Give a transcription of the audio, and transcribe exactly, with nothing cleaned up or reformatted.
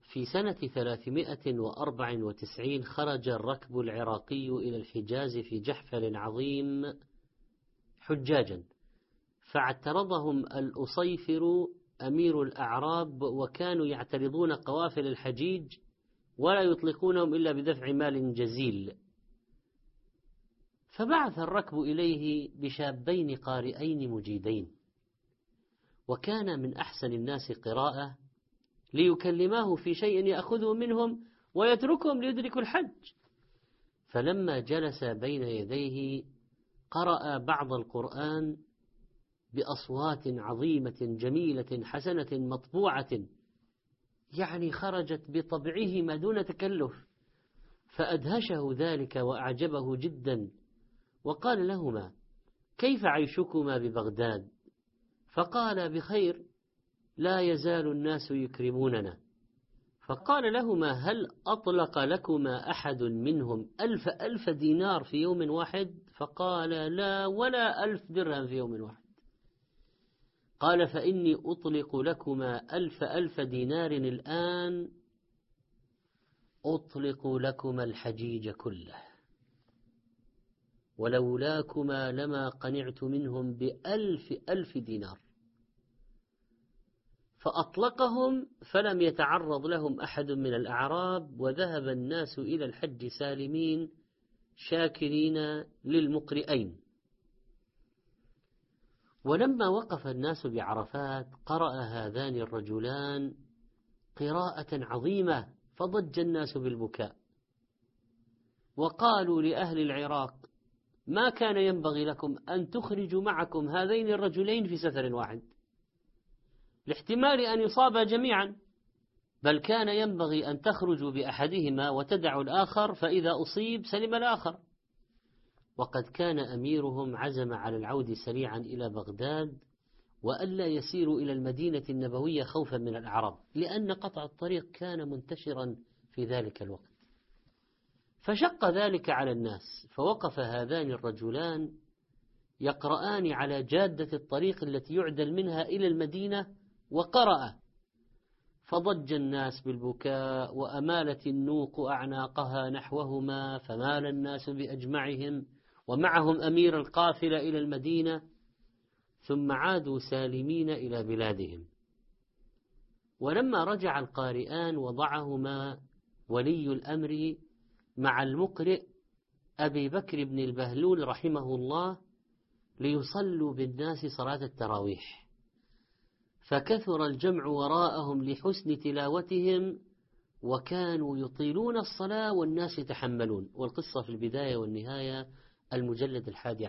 في سنة ثلاثمائة وأربعة وتسعين خرج الركب العراقي إلى الحجاز في جحفل عظيم حجاجا، فاعترضهم الأصيفر أمير الأعراب، وكانوا يعترضون قوافل الحجيج ولا يطلقونهم إلا بدفع مال جزيل. فبعث الركب إليه بشابين قارئين مجيدين، وكان من أحسن الناس قراءة، ليكلماه في شيء يأخذه منهم ويتركهم ليدركوا الحج. فلما جلس بين يديه قرأ بعض القرآن بأصوات عظيمة جميلة حسنة مطبوعة، يعني خرجت بطبعهما دون تكلف، فأدهشه ذلك وأعجبه جدا، وقال لهما: كيف عيشكما ببغداد؟ فقال: بخير، لا يزال الناس يكرموننا. فقال لهما: هل أطلق لكما أحد منهم ألف ألف دينار في يوم واحد؟ فقال: لا، ولا ألف درهم في يوم واحد. قال: فإني أطلق لكما ألف ألف دينار الآن، أطلق لكما الحجيج كله، ولولاكما لما قنعت منهم بألف ألف دينار. فأطلقهم، فلم يتعرض لهم أحد من الأعراب، وذهب الناس إلى الحج سالمين شاكرين للمقرئين. ولما وقف الناس بعرفات قرأ هذان الرجلان قراءة عظيمة، فضج الناس بالبكاء، وقالوا لأهل العراق: ما كان ينبغي لكم أن تخرجوا معكم هذين الرجلين في سفر واحد، لاحتمال أن يصابا جميعا، بل كان ينبغي أن تخرجوا بأحدهما وتدعوا الآخر، فإذا أصيب سلم الآخر. وقد كان أميرهم عزم على العود سريعا إلى بغداد، وألا يسيروا إلى المدينة النبوية خوفا من الأعراب، لأن قطع الطريق كان منتشرا في ذلك الوقت. فشق ذلك على الناس، فوقف هذان الرجلان يقرآن على جادة الطريق التي يعدل منها إلى المدينة، وقرأ، فضج الناس بالبكاء، وأمالت النوق أعناقها نحوهما، فمال الناس بأجمعهم ومعهم أمير القافلة إلى المدينة، ثم عادوا سالمين إلى بلادهم. ولما رجع القارئان وضعهما ولي الأمر مع المقرئ أبي بكر بن البهلول رحمه الله ليصلوا بالناس صلاة التراويح، فكثر الجمع وراءهم لحسن تلاوتهم، وكانوا يطيلون الصلاة والناس يتحملون. والقصة في البداية والنهاية، المجلد الحادي